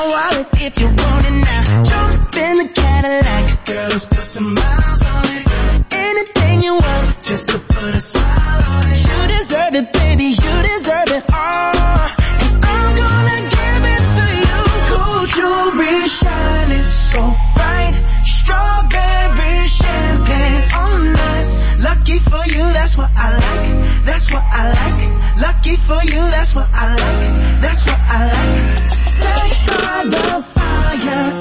wallet if you want it now. Jump in the Cadillac, girl, let's put some miles on it. Anything you want, just to put a smile on it. You deserve it, baby, you deserve it all. And I'm gonna give it to you. Gold jewelry shining so bright, strawberry champagne on us. Lucky for you, that's what I like, that's what I like. Lucky for you, that's what I like, that's what I like. Set by the fire